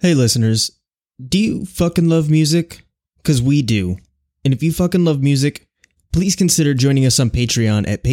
Hey listeners, do you fucking love music? Because we do. And if you fucking love music, please consider joining us on Patreon at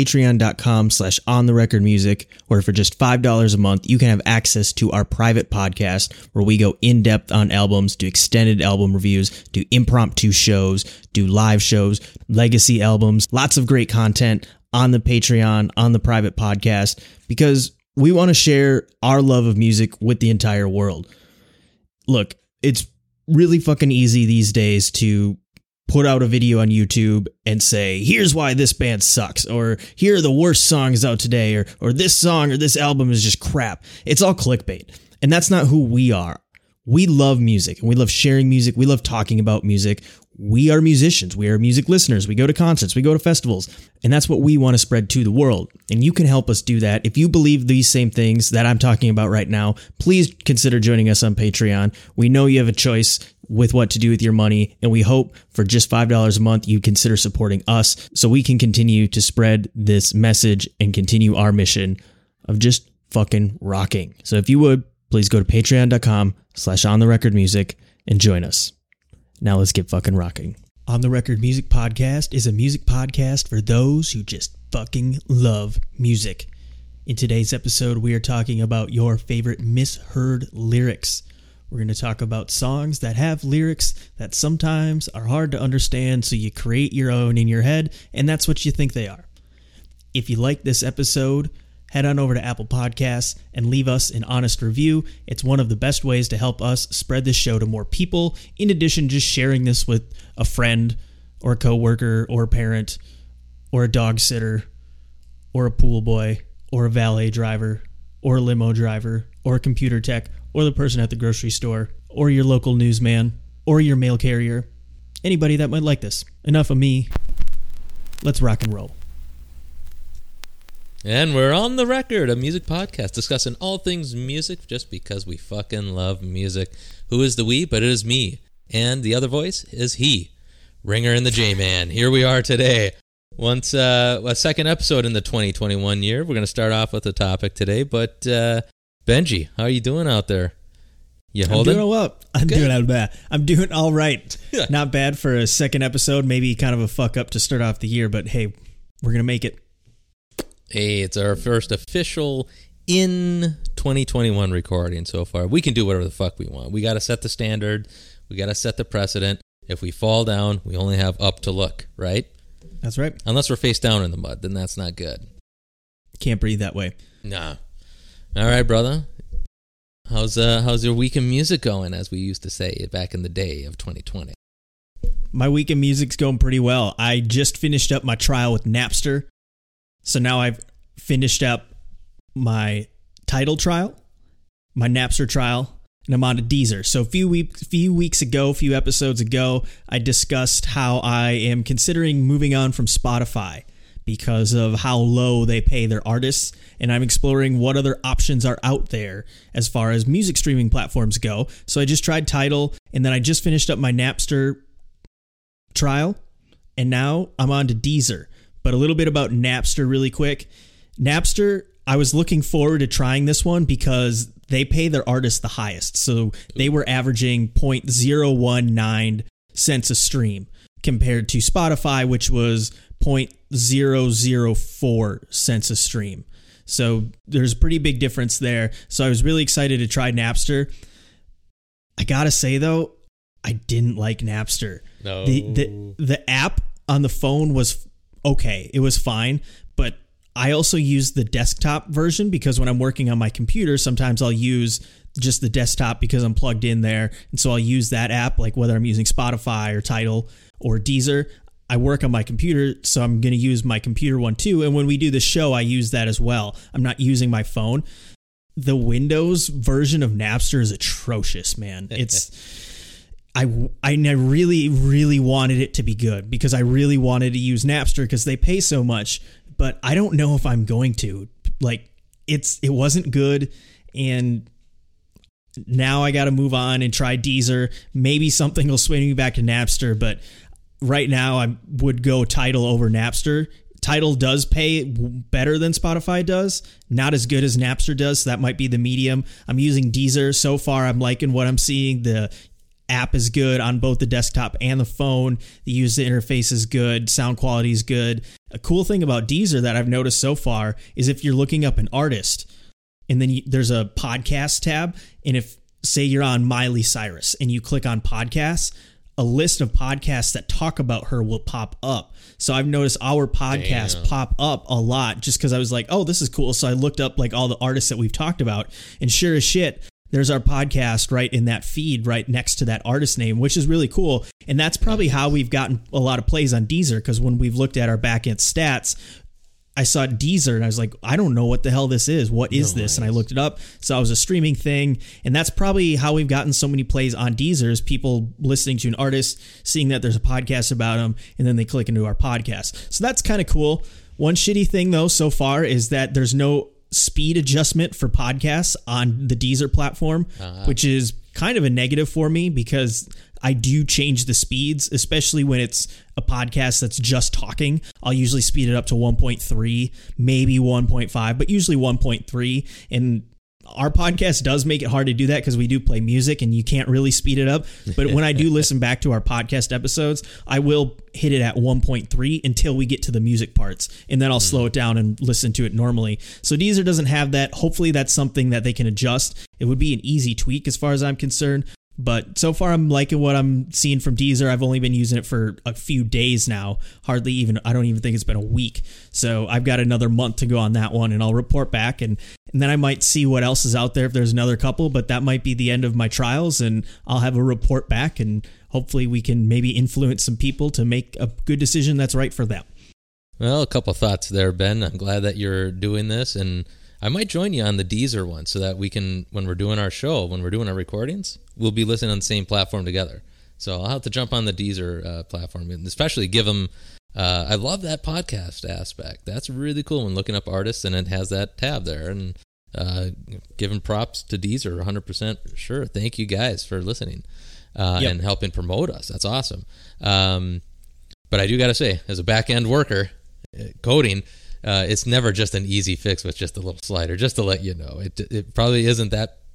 patreon.com/ontherecordmusic, where for just $5 a month, you can have access to our private podcast where we go in depth on albums, do extended album reviews, do impromptu shows, do live shows, legacy albums, lots of great content on the Patreon, on the private podcast, because we want to share our love of music with the entire world. Look, it's really fucking easy these days to put out a video on YouTube and say, here's why this band sucks, or here are the worst songs out today, or this song or this album is just crap. It's all clickbait. And that's not who we are. We love music and we love sharing music. We love talking about music. We are musicians. We are music listeners. We go to concerts. We go to festivals. And that's what we want to spread to the world. And you can help us do that. If you believe these same things that I'm talking about right now, please consider joining us on Patreon. We know you have a choice with what to do with your money. And we hope for just $5 a month, you consider supporting us so we can continue to spread this message and continue our mission of just fucking rocking. So if you would, please go to patreon.com/ontherecordmusic and join us. Now let's get fucking rocking. On the Record Music Podcast is a music podcast for those who just fucking love music. In today's episode, we are talking about your favorite misheard lyrics. We're going to talk about songs that have lyrics that sometimes are hard to understand, so you create your own in your head, and that's what you think they are. If you like this episode, head on over to Apple Podcasts and leave us an honest review. It's one of the best ways to help us spread this show to more people, in addition to just sharing this with a friend or a coworker or a parent or a dog sitter or a pool boy or a valet driver or a limo driver or a computer tech or the person at the grocery store or your local newsman or your mail carrier. Anybody that might like this. Enough of me. Let's rock and roll. And we're on the record, a music podcast discussing all things music just because we fucking love music. Who is the we? But it is me. And the other voice is he. Ringer and the J-Man. Here we are today. Once a second episode in the 2021 year. We're going to start off with a topic today. But Benji, how are you doing out there? You holding? I'm doing well. I'm doing all right. Not bad for a second episode. Maybe kind of a fuck up to start off the year. But hey, we're going to make it. Hey, it's our first official in 2021 recording so far. We can do whatever the fuck we want. We got to set the standard. We got to set the precedent. If we fall down, we only have up to look, right? That's right. Unless we're face down in the mud, then that's not good. Can't breathe that way. Nah. All right, brother. How's your week in music going, as we used to say back in the day of 2020? My week in music's going pretty well. I just finished up my trial with Napster. So now I've finished up my Tidal trial, my Napster trial, and I'm on to Deezer. So a few episodes ago, I discussed how I am considering moving on from Spotify because of how low they pay their artists, and I'm exploring what other options are out there as far as music streaming platforms go. So I just tried Tidal, and then I just finished up my Napster trial, and now I'm on to Deezer. But a little bit about Napster really quick. Napster, I was looking forward to trying this one because they pay their artists the highest. So they were averaging 0.019 cents a stream compared to Spotify, which was 0.004 cents a stream. So there's a pretty big difference there. So I was really excited to try Napster. I gotta say, though, I didn't like Napster. No. The app on the phone was okay, it was fine, but I also use the desktop version because when I'm working on my computer, sometimes I'll use just the desktop because I'm plugged in there, and so I'll use that app, like whether I'm using Spotify or Tidal or Deezer. I work on my computer, so I'm going to use my computer one too, and when we do the show, I use that as well. I'm not using my phone. The Windows version of Napster is atrocious, man. I really, really wanted it to be good because I really wanted to use Napster because they pay so much, but I don't know if I'm going to. Like, it wasn't good, and now I got to move on and try Deezer. Maybe something will swing me back to Napster, but right now I would go Tidal over Napster Tidal does pay better than Spotify does, not as good as Napster does. So that might be the medium. I'm using Deezer. So far, I'm liking what I'm seeing. The app is good on both the desktop and the phone. The user interface is good. Sound quality is good. A cool thing about Deezer that I've noticed so far is if you're looking up an artist and then there's a podcast tab, and if, say, you're on Miley Cyrus and you click on podcasts, a list of podcasts that talk about her will pop up. So I've noticed our podcast pop up a lot just because I was like, oh, this is cool. So I looked up like all the artists that we've talked about, and sure as shit, there's our podcast right in that feed right next to that artist name, which is really cool. And that's probably how we've gotten a lot of plays on Deezer, because when we've looked at our backend stats, I saw Deezer and I was like, I don't know what the hell this is. What is this? And I looked it up. So it was a streaming thing. And that's probably how we've gotten so many plays on Deezer, is people listening to an artist, seeing that there's a podcast about them, and then they click into our podcast. So that's kind of cool. One shitty thing, though, so far is that there's no speed adjustment for podcasts on the Deezer platform, which is kind of a negative for me, because I do change the speeds, especially when it's a podcast that's just talking. I'll usually speed it up to 1.3, maybe 1.5, but usually 1.3. And our podcast does make it hard to do that because we do play music and you can't really speed it up. But when I do listen back to our podcast episodes, I will hit it at 1.3 until we get to the music parts. And then I'll slow it down and listen to it normally. So Deezer doesn't have that. Hopefully that's something that they can adjust. It would be an easy tweak as far as I'm concerned. But so far, I'm liking what I'm seeing from Deezer. I've only been using it for a few days now. I don't even think it's been a week. So I've got another month to go on that one, and I'll report back. And then I might see what else is out there if there's another couple. But that might be the end of my trials, and I'll have a report back. And hopefully we can maybe influence some people to make a good decision that's right for them. Well, a couple thoughts there, Ben. I'm glad that you're doing this. And I might join you on the Deezer one so that we can, when we're doing our show, when we're doing our recordings, we'll be listening on the same platform together. So I'll have to jump on the Deezer platform, and especially give them, I love that podcast aspect. That's really cool when looking up artists and it has that tab there. And giving props to Deezer, 100% sure. Thank you guys for listening and helping promote us. That's awesome. But I do got to say, as a back-end worker, coding, it's never just an easy fix with just a little slider, just to let you know. It probably isn't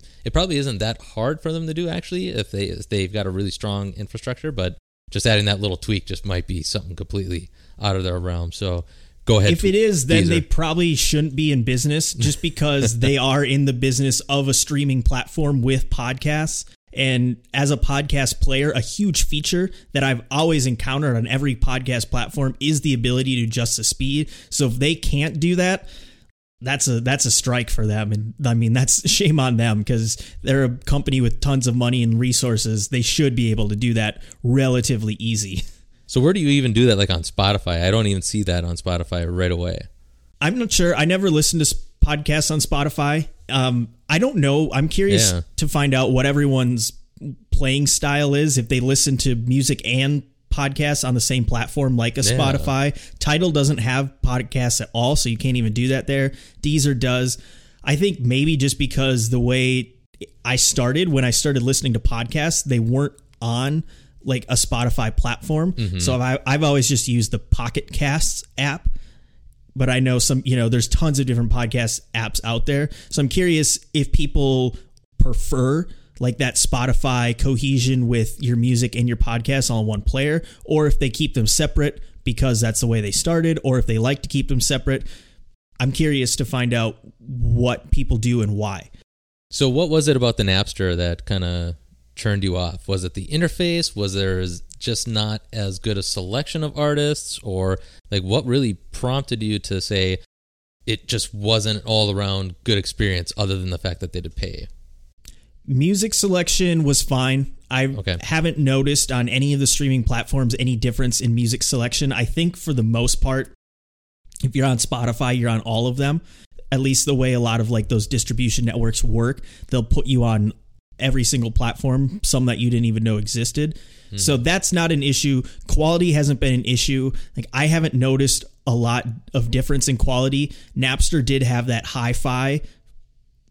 that hard for them to do, actually, if they've got a really strong infrastructure, but just adding that little tweak just might be something completely out of their realm. So go ahead. If it is, then they probably shouldn't be in business, just because they are in the business of a streaming platform with podcasts. And as a podcast player, a huge feature that I've always encountered on every podcast platform is the ability to adjust the speed. So if they can't do that, that's a strike for them. And I mean, that's shame on them, because they're a company with tons of money and resources. They should be able to do that relatively easy. So where do you even do that? Like on Spotify? I don't even see that on Spotify right away. I'm not sure. I never listened to podcasts on Spotify. I don't know. I'm curious to find out what everyone's playing style is, if they listen to music and podcasts on the same platform like a Spotify. Tidal doesn't have podcasts at all, so you can't even do that there. Deezer does. I think maybe just because the way I started, when I started listening to podcasts, they weren't on like a Spotify platform. Mm-hmm. So I've always just used the Pocket Casts app. But I know there's tons of different podcast apps out there. So I'm curious if people prefer like that Spotify cohesion with your music and your podcast all in one player, or if they keep them separate because that's the way they started, or if they like to keep them separate. I'm curious to find out what people do and why. So what was it about the Napster that kind of turned you off? Was it the interface? Was there just not as good a selection of artists? Or like what really prompted you to say it just wasn't all around good experience other than the fact that they did pay? Music selection was fine. I haven't noticed on any of the streaming platforms any difference in music selection. I think for the most part, if you're on Spotify, you're on all of them. At least the way a lot of like those distribution networks work, they'll put you on every single platform, some that you didn't even know existed. Mm-hmm. So that's not an issue. Quality hasn't been an issue. Like I haven't noticed a lot of difference in quality. Napster did have that hi-fi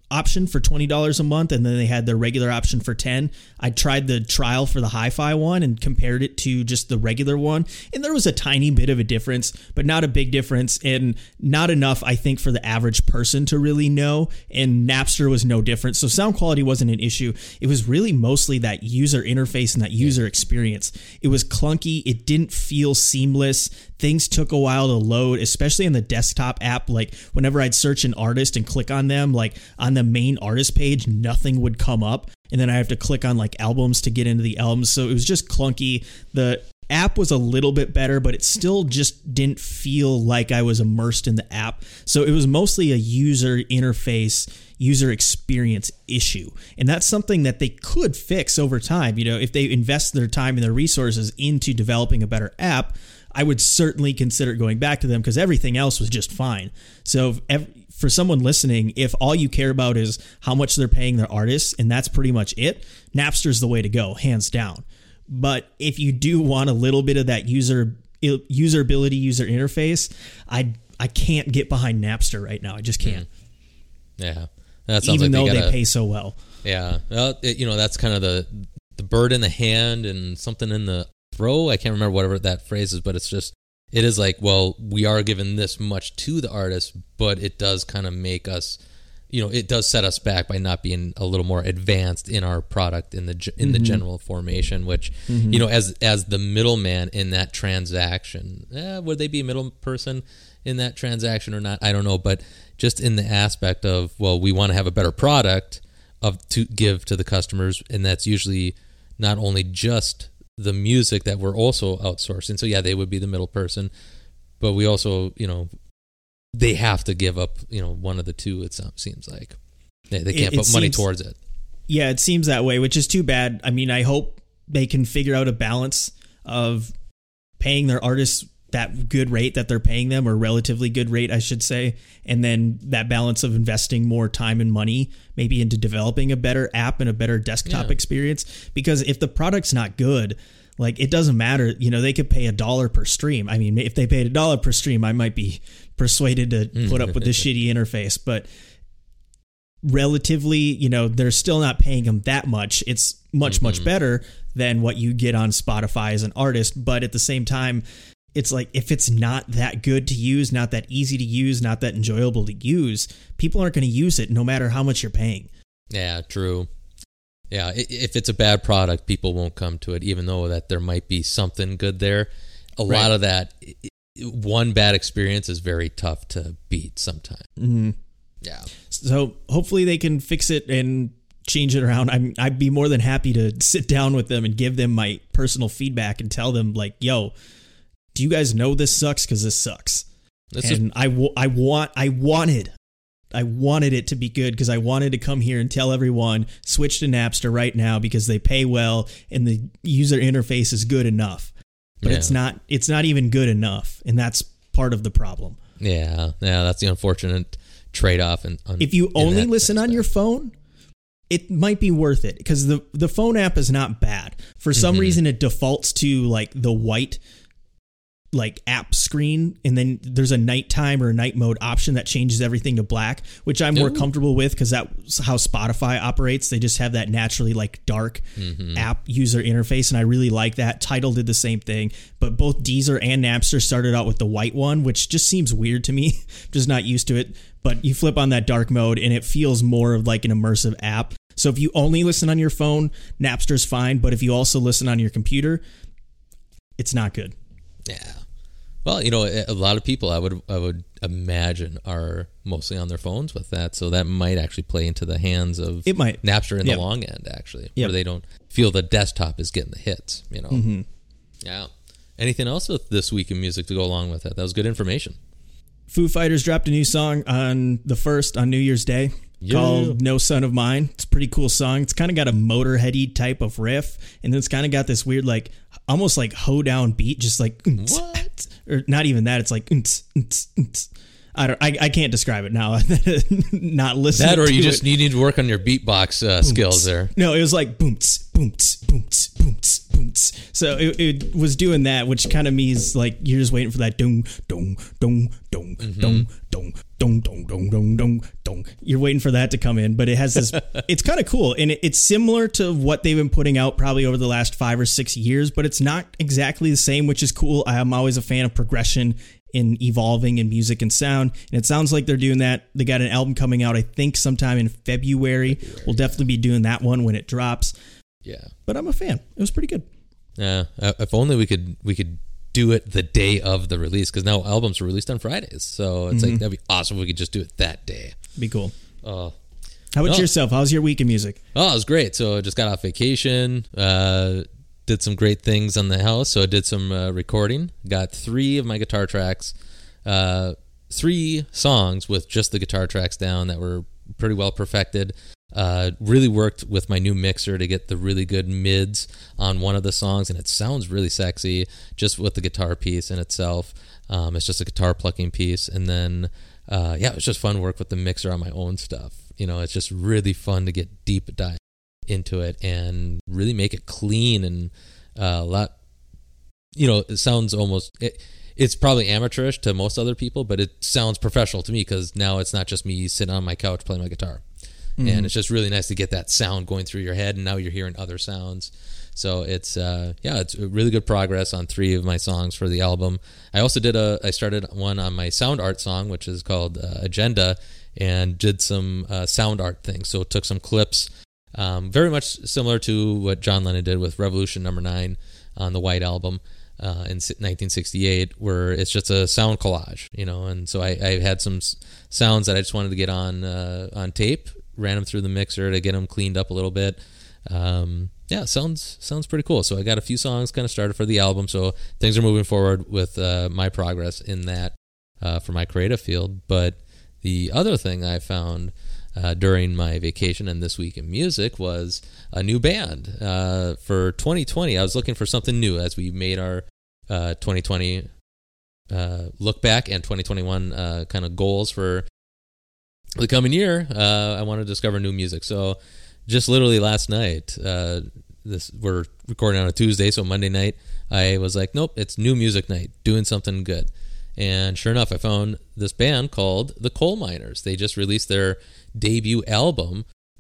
option for $20 a month, and then they had their regular option for $10. I tried the trial for the hi-fi one and compared it to just the regular one, and there was a tiny bit of a difference, but not a big difference, and not enough, I think, for the average person to really know. And Napster was no different, so sound quality wasn't an issue. It was really mostly that user interface and that user experience. It was clunky. It didn't feel seamless. Things took a while to load, especially in the desktop app. Like whenever I'd search an artist and click on them, like on the main artist page, nothing would come up. And then I have to click on like albums to get into the albums. So it was just clunky. The app was a little bit better, but it still just didn't feel like I was immersed in the app. So it was mostly a user interface, user experience issue. And that's something that they could fix over time. You know, if they invest their time and their resources into developing a better app, I would certainly consider going back to them because everything else was just fine. So for someone listening, if all you care about is how much they're paying their artists and that's pretty much it, Napster's the way to go, hands down. But if you do want a little bit of that usability, user interface, I can't get behind Napster right now. I just can't. Yeah, that sounds even like though they pay so well. Yeah, well, that's kind of the bird in the hand and something in the throw. I can't remember whatever that phrase is, but it is like, well, we are given this much to the artist, but it does kind of make us, it does set us back by not being a little more advanced in our product in the the general formation, which, as the middleman in that transaction, would they be a middle person in that transaction or not? I don't know, but just in the aspect of, well, we want to have a better product to give to the customers, and that's usually not only just the music that we're also outsourcing. So yeah, they would be the middle person, but we also, they have to give up, one of the two. It seems like they can't put money towards it. Yeah, it seems that way, which is too bad. I mean, I hope they can figure out a balance of paying their artists that good rate that they're paying them, or relatively good rate, I should say, and then that balance of investing more time and money maybe into developing a better app and a better desktop experience. Because if the product's not good, like, it doesn't matter, they could pay $1 per stream. I mean, if they paid $1 per stream, I might be persuaded to put up with this shitty interface, but relatively, they're still not paying them that much. It's much better than what you get on Spotify as an artist. But at the same time, it's like, if it's not that good to use, not that easy to use, not that enjoyable to use, people aren't going to use it no matter how much you're paying. Yeah, true. Yeah, if it's a bad product, people won't come to it, even though that there might be something good there. A lot of that, one bad experience is very tough to beat sometimes. Mm-hmm. Yeah. So hopefully they can fix it and change it around. I'd be more than happy to sit down with them and give them my personal feedback and tell them, like, yo, do you guys know this sucks? Because this sucks. I wanted it to be good, because I wanted to come here and tell everyone, switch to Napster right now because they pay well and the user interface is good enough. But it's not even good enough, and that's part of the problem. Yeah, that's the unfortunate trade-off. If you only listen on your phone, it might be worth it, because the phone app is not bad. For some reason, it defaults to like the white app screen, and then there's a nighttime or a night mode option that changes everything to black, which I'm more comfortable with, because that's how Spotify operates. They just have that naturally dark app user interface, and I really like that. Tidal did the same thing, but both Deezer and Napster started out with the white one, which just seems weird to me. Just not used to it. But you flip on that dark mode and it feels more of like an immersive app. So if you only listen on your phone, Napster's fine, but if you also listen on your computer, it's not good. Yeah. Well, a lot of people I would imagine are mostly on their phones with that, so that might actually play into the hands of Napster in the long end, actually, where they don't feel the desktop is getting the hits. Yeah. Anything else with this week in music to go along with it? That was good information. Foo Fighters dropped a new song on New Year's Day. Called No Son of Mine. It's a pretty cool song. It's kind of got a Motorheady type of riff, and then it's kind of got this weird, almost like hoedown beat, just like what? Or not even that. It's like I can't describe it now. Not listening. That, or you need to work on your beatbox skills there. No, it was like boomts, boomts, boomts, boomts, boomts. So it was doing that, which kind of means like you're just waiting for that dong, dong, dong, dong, dong, dong, dong, dong, dong, dong, dong, dong. You're waiting for that to come in, but it has this, it's kind of cool. And it's similar to what they've been putting out probably over the last 5 or 6 years, but it's not exactly the same, which is cool. I'm always a fan of progression in evolving in music and sound. And it sounds like they're doing that. They got an album coming out, I think sometime in February. We'll definitely be doing that one when it drops. Yeah. But I'm a fan. It was pretty good. Yeah. If only we could do it the day of the release, because now albums are released on Fridays. So it's like, that'd be awesome if we could just do it that day. Be cool. Oh. How about yourself? How's your week in music? Oh, it was great. So I just got off vacation, did some great things on the house. So I did some recording, got 3 of my guitar tracks, 3 songs with just the guitar tracks down that were pretty well perfected. Really worked with my new mixer to get the really good mids on one of the songs, and it sounds really sexy just with the guitar piece in itself. It's just a guitar plucking piece, and then it was just fun work with the mixer on my own stuff. You know, it's just really fun to get deep dive into it and really make it clean and a lot. You know, it sounds almost. It's probably amateurish to most other people, but it sounds professional to me because now it's not just me sitting on my couch playing my guitar. And it's just really nice to get that sound going through your head, and now you're hearing other sounds. So it's it's really good progress on 3 of my songs for the album. I also I started one on my sound art song, which is called Agenda, and did some sound art things. So took some clips, very much similar to what John Lennon did with Revolution No. 9 on the White Album in 1968, where it's just a sound collage, you know. And so I had some sounds that I just wanted to get on tape. Ran them through the mixer to get them cleaned up a little bit. Sounds pretty cool. So I got a few songs kind of started for the album. So things are moving forward with my progress in that for my creative field. But the other thing I found during my vacation and this week in music was a new band. For 2020, I was looking for something new as we made our 2020 look back and 2021 kind of goals for the coming year. I want to discover new music. So just literally last night, we're recording on a Tuesday, so Monday night, I was like, nope, it's new music night, doing something good. And sure enough, I found this band called The Coal Miners. They just released their debut album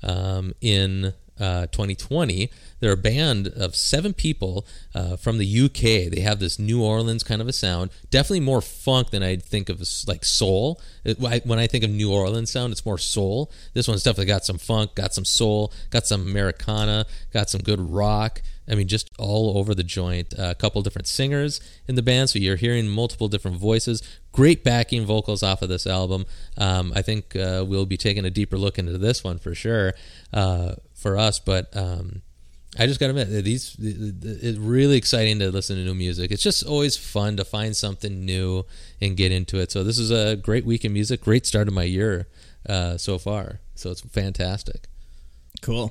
in 2020. They're a band of 7 people from the UK. They have this New Orleans kind of a sound, definitely more funk than I'd think of as like soul. When I think of New Orleans sound, it's more soul. This one's definitely got some funk, got some soul, got some Americana, got some good rock. I mean, just all over the joint. A couple different singers in the band, so you're hearing multiple different voices. Great backing vocals off of this album. I think we'll be taking a deeper look into this one for sure for us. But I just got to admit, it's really exciting to listen to new music. It's just always fun to find something new and get into it. So this is a great week in music. Great start of my year so far. So it's fantastic. Cool.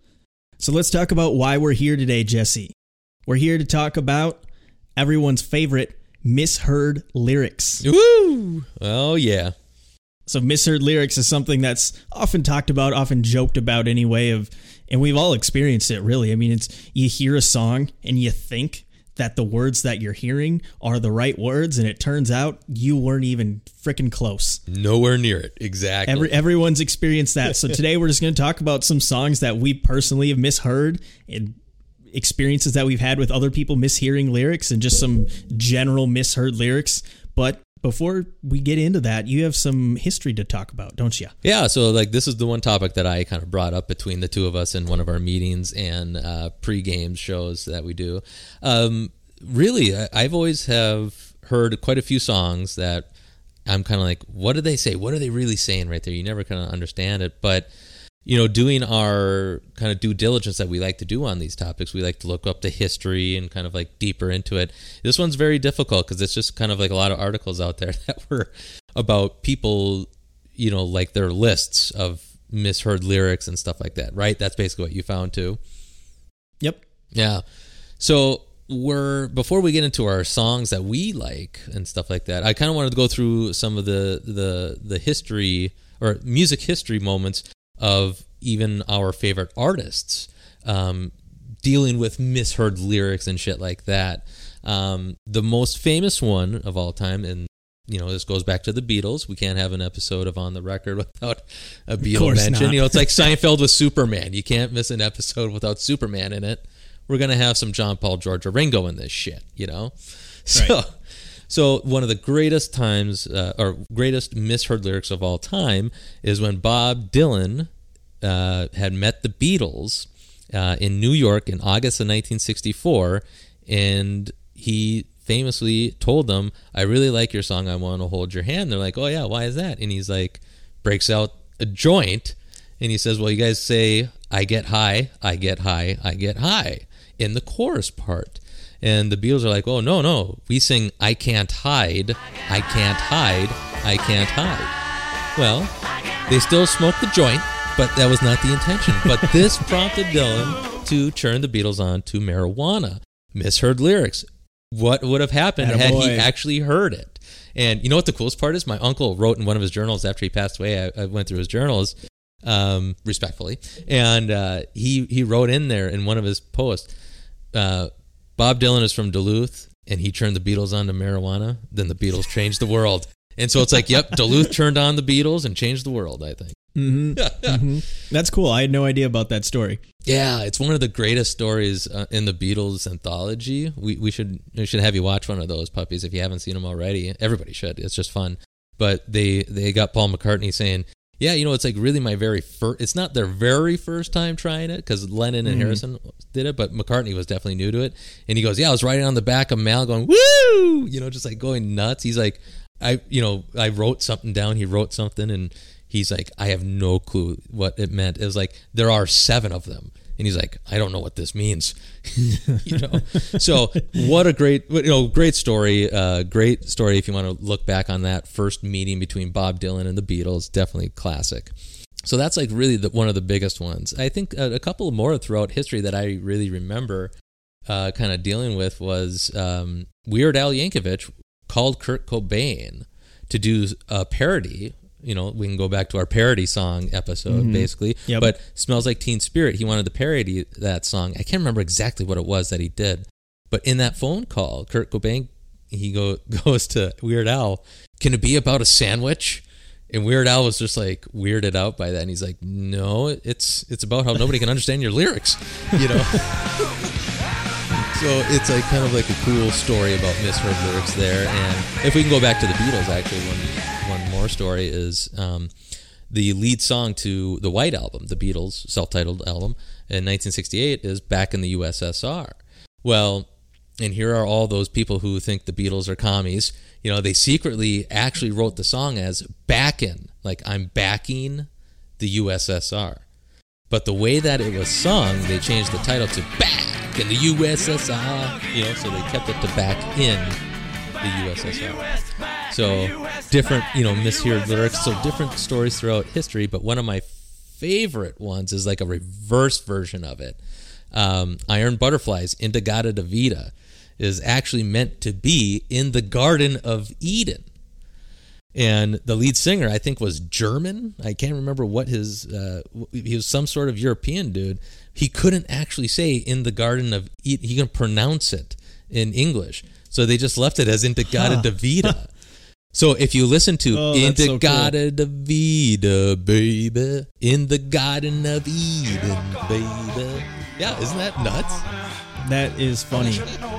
So let's talk about why we're here today, Jesse. We're here to talk about everyone's favorite misheard lyrics. Woo! Oh, yeah. So misheard lyrics is something that's often talked about, often joked about anyway, and we've all experienced it, really. I mean, it's you hear a song and you think that the words that you're hearing are the right words, and it turns out you weren't even freaking close. Nowhere near it. Exactly. Everyone's experienced that. So today we're just going to talk about some songs that we personally have misheard and experiences that we've had with other people mishearing lyrics and just some general misheard lyrics. But before we get into that, you have some history to talk about, don't you? Yeah, so like this is the one topic that I kind of brought up between the two of us in one of our meetings and pre-game shows that we do. Really, I've always have heard quite a few songs that I'm kind of like, what did they say? What are they really saying right there? You never kind of understand it. But, you know, doing our kind of due diligence that we like to do on these topics, we like to look up the history and kind of like deeper into it. This one's very difficult because it's just kind of like a lot of articles out there that were about people, you know, like their lists of misheard lyrics and stuff like that, right? That's basically what you found too. Yep. Yeah. So before we get into our songs that we like and stuff like that, I kind of wanted to go through some of the history or music history moments of even our favorite artists dealing with misheard lyrics and shit like that. The most famous one of all time, and this goes back to the Beatles. We can't have an episode of On the Record without a Beatle course mention. not. It's like Seinfeld with Superman. You can't miss an episode without Superman in it. We're going to have some John, Paul, George, or Ringo in this shit, So one of the greatest times, or greatest misheard lyrics of all time is when Bob Dylan had met the Beatles in New York in August of 1964, and he famously told them, "I really like your song, I Want to Hold Your Hand." They're like, "Oh yeah, why is that?" And he's like, breaks out a joint, and he says, "Well, you guys say, I get high, I get high, I get high in the chorus part." And the Beatles are like, "Oh, no, we sing, I can't hide, I can't hide, I can't hide." Well, they still smoked the joint, but that was not the intention. But this prompted Dylan to turn the Beatles on to marijuana. Misheard lyrics. What would have happened had he actually heard it? And you know what the coolest part is? My uncle wrote in one of his journals after he passed away. I went through his journals respectfully, and he wrote in there in one of his posts, Bob Dylan is from Duluth, and he turned the Beatles on to marijuana. Then the Beatles changed the world. And so it's like, yep, Duluth turned on the Beatles and changed the world, I think. Mm-hmm. Mm-hmm. That's cool. I had no idea about that story. Yeah, it's one of the greatest stories in the Beatles anthology. We should have you watch one of those puppies if you haven't seen them already. Everybody should. It's just fun. But they got Paul McCartney saying, yeah, it's like really my very first, it's not their very first time trying it, because Lennon and Harrison did it, but McCartney was definitely new to it. And he goes, yeah, I was riding on the back of Mal going, woo, just like going nuts. He's like, I wrote something down. He wrote something, and he's like, I have no clue what it meant. It was like, there are 7 of them. And he's like, I don't know what this means. So what a great story. Great story if you want to look back on that first meeting between Bob Dylan and the Beatles. Definitely classic. So that's like really one of the biggest ones. I think a couple more throughout history that I really remember kind of dealing with was Weird Al Yankovic called Kurt Cobain to do a parody. We can go back to our parody song episode, basically. Yep. But Smells Like Teen Spirit, he wanted to parody that song. I can't remember exactly what it was that he did. But in that phone call, Kurt Cobain, he goes to Weird Al, can it be about a sandwich? And Weird Al was just like weirded out by that. And he's like, no, it's about how nobody can understand your lyrics, So it's like kind of like a cool story about misheard lyrics there. And if we can go back to the Beatles, actually, one more story is the lead song to the White Album, the Beatles' self-titled album in 1968, is Back in the USSR. Well, and here are all those people who think the Beatles are commies. They secretly actually wrote the song as backin', like I'm backing the USSR. But the way that it was sung, they changed the title to Back in the USSR, so they kept it to Back in the USSR. So different, misheard lyrics, so different stories throughout history, but one of my favorite ones is like a reverse version of it. Iron Butterflies, Indagata da Vida, is actually meant to be in the Garden of Eden. And the lead singer, I think, was German. I can't remember what he was some sort of European dude. He couldn't actually say in the Garden of Eden. He couldn't pronounce it in English. So they just left it as Indagata da Vida. So if you listen to Indagata da Vida, baby, in the Garden of Eden, baby. Yeah, isn't that nuts? That is funny.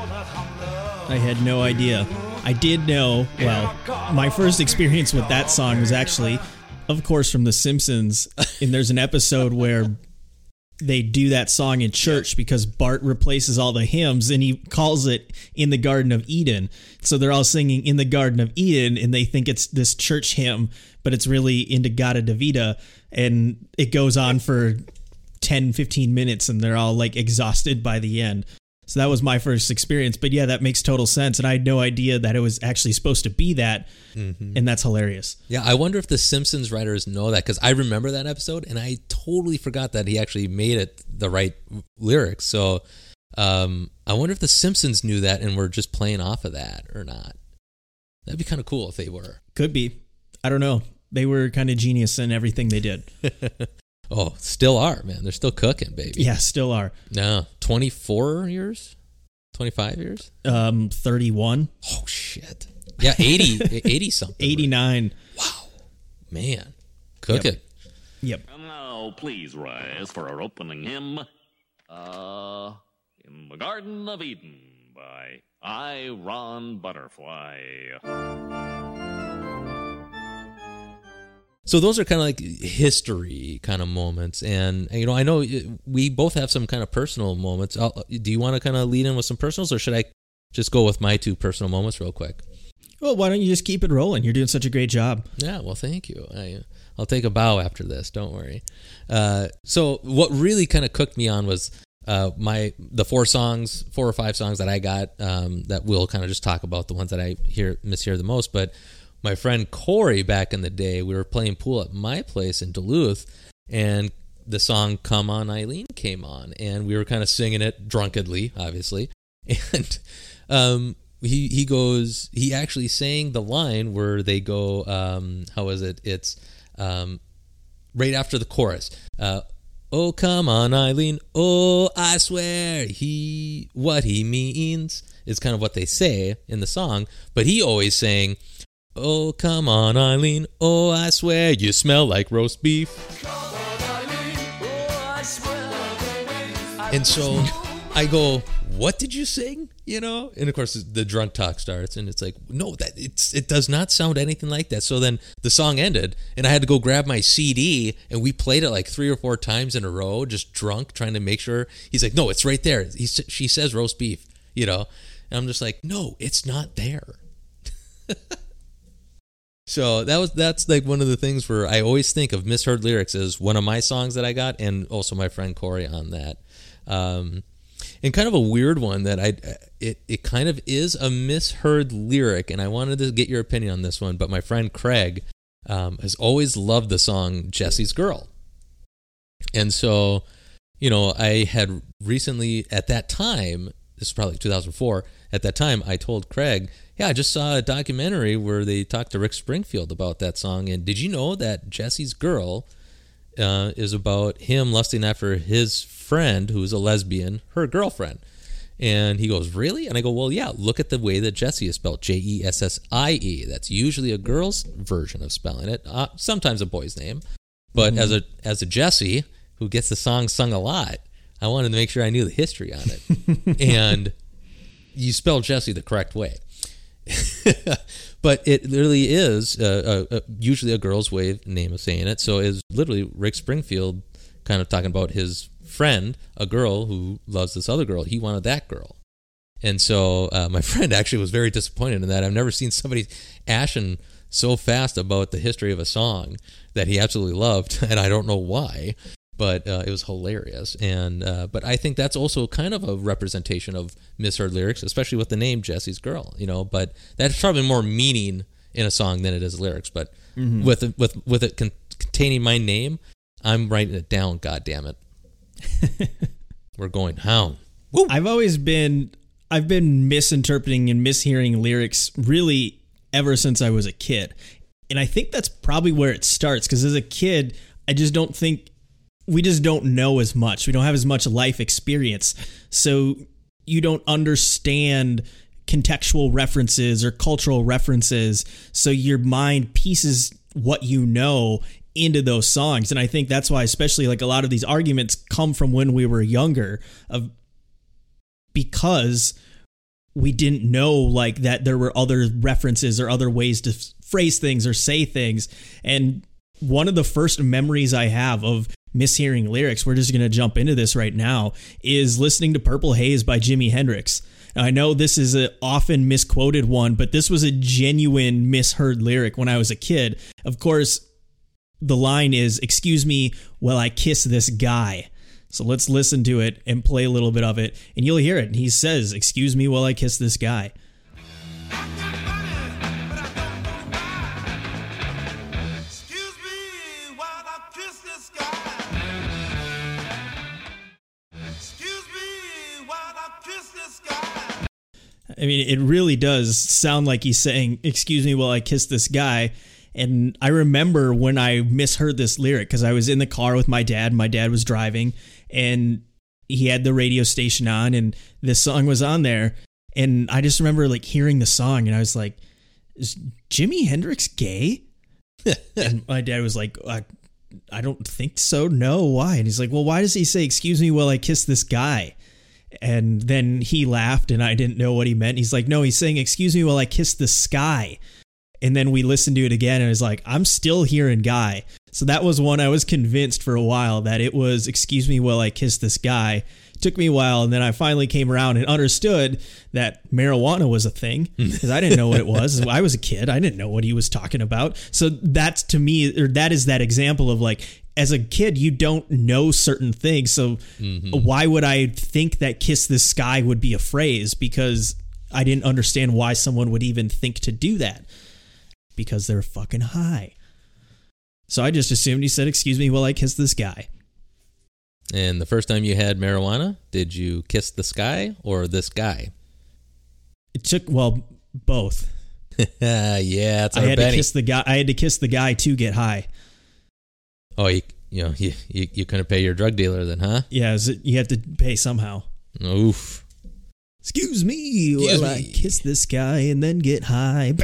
I had no idea. I did know, my first experience with that song was actually, of course, from The Simpsons. And there's an episode where they do that song in church because Bart replaces all the hymns and he calls it In the Garden of Eden. So they're all singing In the Garden of Eden and they think it's this church hymn, but it's really Indagata da Vida. And it goes on for 10, 15 minutes and they're all like exhausted by the end. So that was my first experience. But yeah, that makes total sense. And I had no idea that it was actually supposed to be that. Mm-hmm. And that's hilarious. Yeah, I wonder if the Simpsons writers know that, because I remember that episode and I totally forgot that he actually made it the right lyrics. So I wonder if the Simpsons knew that and were just playing off of that or not. That'd be kind of cool if they were. Could be. I don't know. They were kind of genius in everything they did. Oh, still are, man. They're still cooking, baby. Yeah, still are. No, 24 years? 25 years? 31. Oh, shit. Yeah, 80 something. 89. Wow. Man. Cook it. Yep. And now, please rise for our opening hymn, In the Garden of Eden by I, Ron Butterfly. So those are kind of like history kind of moments. And, you know, I know we both have some kind of personal moments. Do you want to kind of lead in with some personals, or should I just go with my 2 personal moments real quick? Well, why don't you just keep it rolling? You're doing such a great job. Yeah, well, thank you. I'll take a bow after this. Don't worry. So what really kind of cooked me on was the 4 or 5 songs that I got that we'll kind of just talk about, the ones that I mishear the most. But my friend Corey, back in the day, we were playing pool at my place in Duluth, and the song "Come On Eileen" came on, and we were kind of singing it drunkenly, obviously. And he actually sang the line where they go, how is it? It's right after the chorus. Oh, come on, Eileen. Oh, I swear what he means is kind of what they say in the song. But he always sang, oh, come on, Eileen. Oh, I swear you smell like roast beef. And so I go, what did you sing? You know? And of course the drunk talk starts, and it's like, no, it does not sound anything like that. So then the song ended, and I had to go grab my CD, and we played it like 3 or 4 times in a row, just drunk, trying to make sure. He's like, no, it's right there. She says roast beef, you know? And I'm just like, no, it's not there. So that's like one of the things where I always think of Misheard Lyrics as one of my songs that I got, and also my friend Corey on that. And kind of a weird one that it kind of is a misheard lyric, and I wanted to get your opinion on this one. But my friend Craig has always loved the song "Jesse's Girl," and so, you know, I had recently, at that time, this is probably 2004. At that time, I told Craig, yeah, I just saw a documentary where they talked to Rick Springfield about that song, and did you know that "Jesse's Girl" is about him lusting after his friend, who's a lesbian, her girlfriend? And he goes, really? And I go, well, yeah, look at the way that Jessie is spelled, Jessie. That's usually a girl's version of spelling it, sometimes a boy's name. But as a Jessie who gets the song sung a lot, I wanted to make sure I knew the history on it. And you spell Jessie the correct way. But it literally is usually a girl's name of saying it. So it's literally Rick Springfield kind of talking about his friend, a girl who loves this other girl. He wanted that girl. And so my friend actually was very disappointed in that. I've never seen somebody ashen so fast about the history of a song that he absolutely loved, and I don't know why, but it was hilarious. And but I think that's also kind of a representation of misheard lyrics, especially with the name Jesse's Girl, you know. But that's probably more meaning in a song than it is lyrics. But with it containing my name, I'm writing it down. God damn it. We're going hound. Woo. I've been misinterpreting and mishearing lyrics really ever since I was a kid. And I think that's probably where it starts, because as a kid, we just don't know as much. We don't have as much life experience. So you don't understand contextual references or cultural references. So your mind pieces what you know into those songs. And I think that's why, especially like a lot of these arguments come from when we were younger, because we didn't know like that there were other references or other ways to phrase things or say things. And one of the first memories I have of mishearing lyrics, we're just going to jump into this right now, is listening to Purple Haze by Jimi Hendrix. Now, I know this is an often misquoted one, but this was a genuine misheard lyric when I was a kid. Of course, the line is, "Excuse me while I kiss this guy." So let's listen to it and play a little bit of it, and you'll hear it. And he says, "Excuse me while I kiss this guy." Excuse me while I kiss this guy. Excuse me while I kiss this guy. I mean, it really does sound like he's saying, "Excuse me while I kiss this guy." And I remember when I misheard this lyric, because I was in the car with my dad. My dad was driving, and he had the radio station on, and this song was on there. And I just remember like hearing the song, and I was like, is Jimi Hendrix gay? And my dad was like, I don't think so. No, why? And he's like, well, why does he say, excuse me while I kiss this guy? And then he laughed and I didn't know what he meant. He's like, no, he's saying, excuse me while I kiss the sky. And then we listened to it again and I was like, I'm still hearing guy. So that was one I was convinced for a while that it was, excuse me while I kiss this guy. It took me a while, and then I finally came around and understood that marijuana was a thing, because I didn't know what it was. I was a kid. I didn't know what he was talking about. So that's, to me, or that is that example of like, as a kid, you don't know certain things. So why would I think that kiss the sky would be a phrase? Because I didn't understand why someone would even think to do that. Because they're fucking high. So I just assumed he said, excuse me while I kiss this guy. And the first time you had marijuana, did you kiss the sky or this guy? It took, well, both. Yeah, it's I had to kiss the guy. I had to kiss the guy to get high. Oh, you couldn't pay your drug dealer then, huh? Yeah, you have to pay somehow. Oof. Excuse me while I kiss this guy and then get high.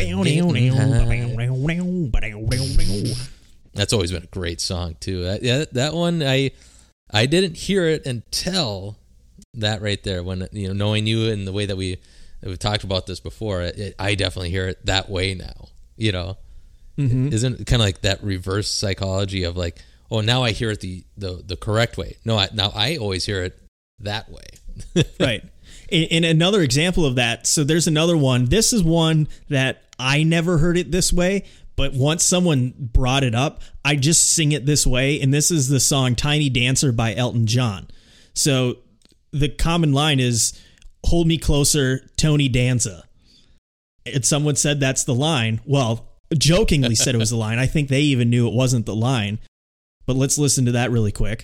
That's always been a great song too. That one I didn't hear it until that right there, when knowing you and the way that we've talked about this before. I definitely hear it that way now. Isn't it kind of like that reverse psychology of like, oh, now I hear it the correct way. No, now I always hear it that way. Right. In another example of that, so there's another one. This is one that I never heard it this way, but once someone brought it up, I just sing it this way, and this is the song Tiny Dancer by Elton John. So the common line is, hold me closer, Tony Danza. And someone said that's the line. Well, jokingly said it was the line. I think they even knew it wasn't the line. But let's listen to that really quick.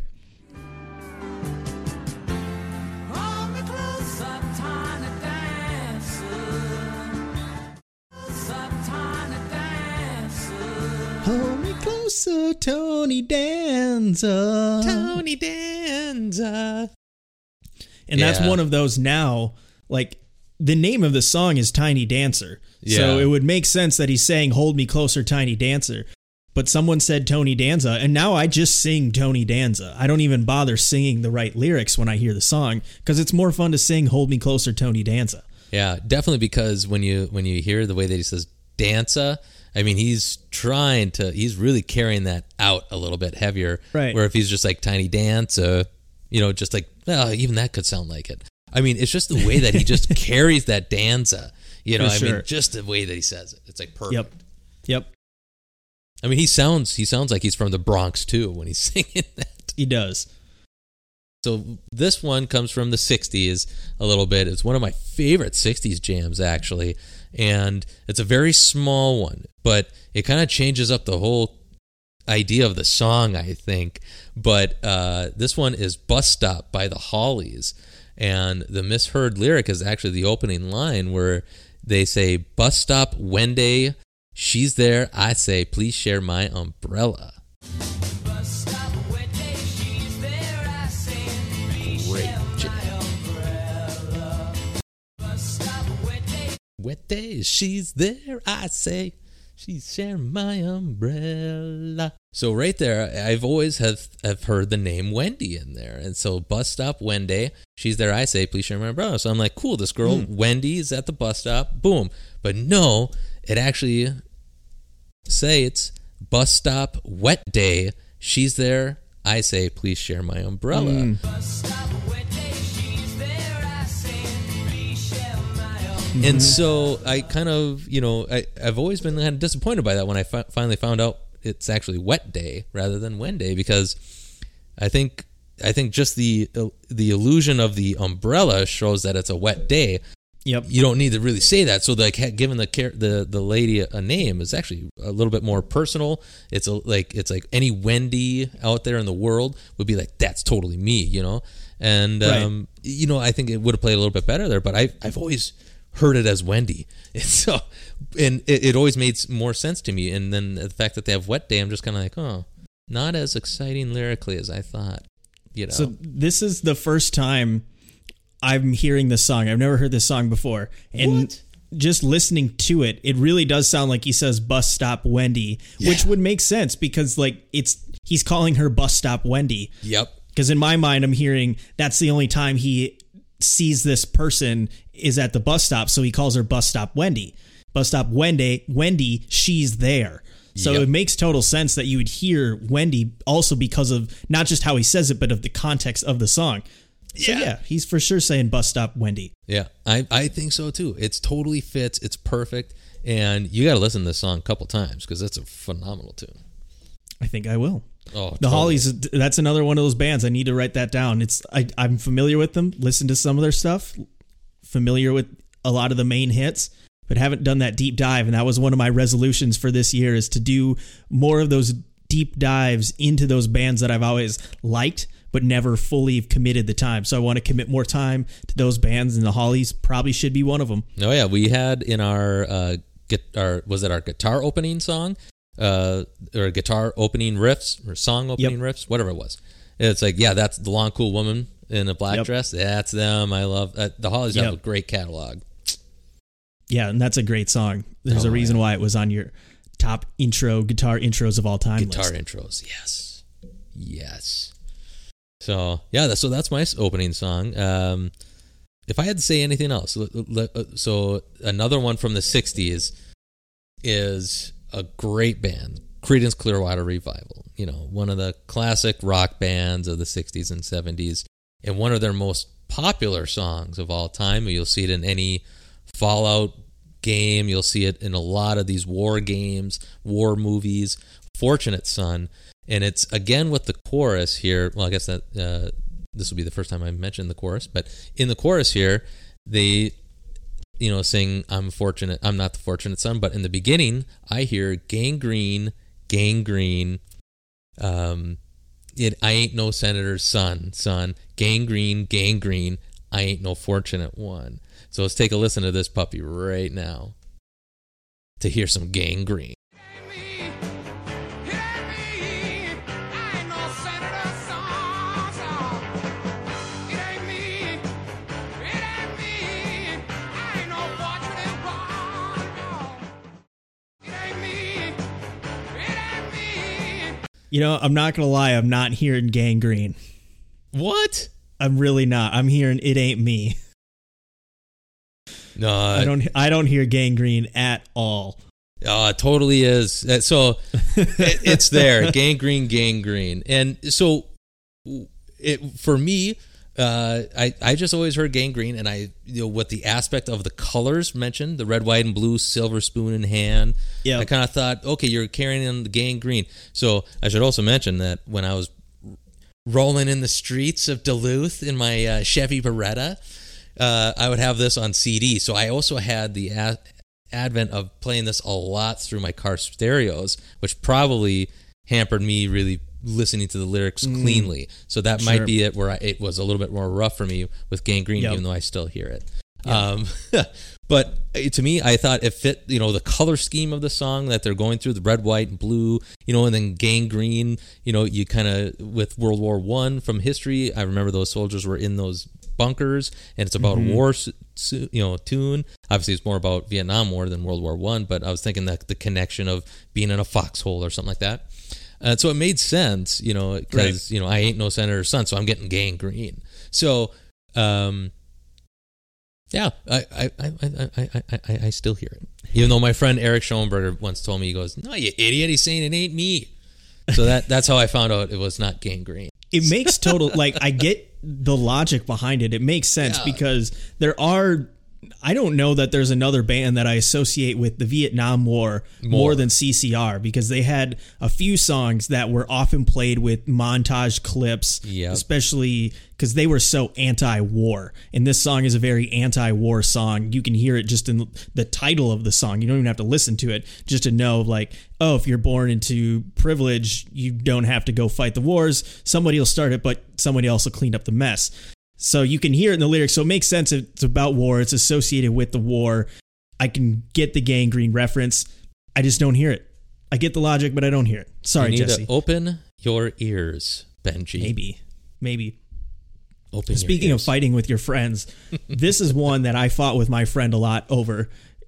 Hold me closer, Tony Danza. Tony Danza. And that's one of those now, like, the name of the song is Tiny Dancer. Yeah. So it would make sense that he's saying, hold me closer, Tiny Dancer. But someone said Tony Danza, and now I just sing Tony Danza. I don't even bother singing the right lyrics when I hear the song, because it's more fun to sing Hold Me Closer, Tony Danza. Yeah, definitely, because when you hear the way that he says Danza, I mean, he's really carrying that out a little bit heavier. Right. Where if he's just like Tiny Dancer, just like, well, even that could sound like it. I mean, it's just the way that he just carries that danza. I mean, just the way that he says it. It's like perfect. Yep. I mean, he sounds like he's from the Bronx too when he's singing that. He does. So this one comes from the 60s a little bit. It's one of my favorite 60s jams, actually. And it's a very small one, but it kind of changes up the whole idea of the song, I think. But this one is Bus Stop by the Hollies. And the misheard lyric is actually the opening line where they say, bus stop, Wendy, she's there, I say, please share my umbrella. Bus stop, Wendy, she's there, I say, please share my umbrella. Bus stop, Wendy. Wendy, she's there, I say, she's sharing my umbrella. So right there, I've always have heard the name Wendy in there. And so bus stop, Wendy, she's there, I say, please share my umbrella. So I'm like, cool, this girl, Wendy, is at the bus stop, boom. But no, it actually it's bus stop, wet day, she's there, I say, please share my umbrella. Bus stop, Wendy, she's there, I say, please share my umbrella. And so I kind of, I've always been kind of disappointed by that when I finally found out it's actually wet day rather than Wendy, because I think just the illusion of the umbrella shows that it's a wet day. Yep. You don't need to really say that. So like giving the lady a name is actually a little bit more personal. It's like any Wendy out there in the world would be like, that's totally me, And Right. I think it would have played a little bit better there. But I've always heard it as Wendy, and it always made more sense to me. And then the fact that they have wet day, I'm just kind of like, oh, not as exciting lyrically as I thought. So this is the first time I'm hearing this song. I've never heard this song before. And What? just listening to it, it really does sound like he says bus stop Wendy, which would make sense because like he's calling her bus stop Wendy. Yep. Because in my mind, I'm hearing that's the only time he sees this person is at the bus stop. So he calls her bus stop Wendy. Bus stop Wendy, she's there. So Yep. it makes total sense that you would hear Wendy also because of not just how he says it, but of the context of the song. So yeah, he's for sure saying bus stop Wendy. Yeah, I think so too. It's totally fits. It's perfect. And you got to listen to this song a couple times because it's a phenomenal tune. I think I will. Oh, The totally. Hollies, that's another one of those bands. I need to write that down. I'm familiar with them, listen to some of their stuff, familiar with a lot of the main hits, but haven't done that deep dive. And that was one of my resolutions for this year is to do more of those deep dives into those bands that I've always liked, but never fully committed the time. So I want to commit more time to those bands, and the Hollies probably should be one of them. Oh yeah, we had in our guitar opening song, or guitar opening riffs or song opening riffs, whatever it was. It's like, yeah, that's the Long Cool Woman in a black dress. That's them. I love the Hollies have a great catalog. Yeah, and that's a great song. There's a reason why it was on your top guitar intros of all time Guitar list. intros, yes. So yeah, that's my opening song. If I had to say anything else, so another one from the '60s is a great band, Creedence Clearwater Revival. You know, one of the classic rock bands of the '60s and '70s, and one of their most popular songs of all time. You'll see it in any Fallout game. You'll see it in a lot of these war games, war movies. Fortunate Son. And it's again with the chorus here. Well, I guess that this will be the first time I mentioned the chorus, but in the chorus here, they, sing, I'm not the fortunate son. But in the beginning, I hear gangrene, I ain't no senator's son, gangrene, I ain't no fortunate one. So let's take a listen to this puppy right now to hear some gangrene. I'm not going to lie. I'm not hearing gangrene. What? I'm really not. I'm hearing it ain't me. No, I don't hear gangrene at all. Oh, it totally is. So it's there, gangrene, and so for me, I just always heard gangrene, and with the aspect of the colors mentioned, the red, white, and blue, silver spoon in hand. Yeah, I kind of thought, okay, you're carrying on the gangrene. So I should also mention that when I was rolling in the streets of Duluth in my Chevy Beretta, I would have this on CD. So I also had the advent of playing this a lot through my car stereos, which probably hampered me really listening to the lyrics cleanly. So that might be it, where it was a little bit more rough for me with gangrene, even though I still hear it. But to me, I thought it fit, the color scheme of the song that they're going through, the red, white, and blue, and then gangrene, you kind of, with World War I from history, I remember those soldiers were in those bunkers, and it's about a war, tune. Obviously, it's more about Vietnam War than World War I, but I was thinking that the connection of being in a foxhole or something like that. So it made sense, because, I ain't no senator's son, so I'm getting gangrene. So, yeah, I still hear it. Even though my friend Eric Schoenberger once told me, he goes, "No, you idiot, he's saying it ain't me." So that's how I found out it was not gangrene. It makes total, I get the logic behind it. It makes sense because I don't know that there's another band that I associate with the Vietnam War more than CCR, because they had a few songs that were often played with montage clips, especially because they were so anti-war. And this song is a very anti-war song. You can hear it just in the title of the song. You don't even have to listen to it just to know, if you're born into privilege, you don't have to go fight the wars. Somebody will start it, but somebody else will clean up the mess. So you can hear it in the lyrics. So it makes sense. It's about war. It's associated with the war. I can get the gangrene reference. I just don't hear it. I get the logic, but I don't hear it. Sorry, you need Jesse. To open your ears, Benji. Maybe. Open Speaking your of ears. fighting with your friends, this is one that I fought with my friend a lot over.